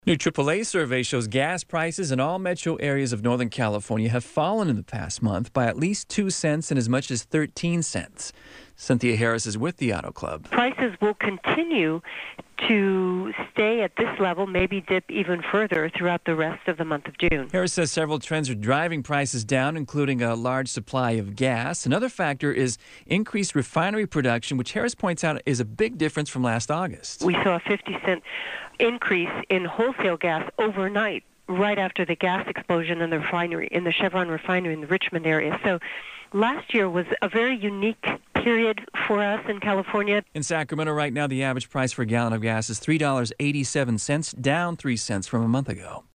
New AAA survey shows gas prices in all metro areas of Northern California have fallen in the past month by at least 2 cents and as much as 13 cents. Cynthia Harris is with the Auto Club. Prices will continue to stay at this level, maybe dip even further throughout the rest of the month of June. Harris says several trends are driving prices down, including a large supply of gas. Another factor is increased refinery production, which Harris points out is a big difference from last August. We saw a 50-cent increase in wholesale gas overnight, right after the gas explosion in the refinery, in the Chevron refinery in the Richmond area. So last year was a very unique period for us in California. In Sacramento right now, the average price for a gallon of gas is $3.87, down 3 cents from a month ago.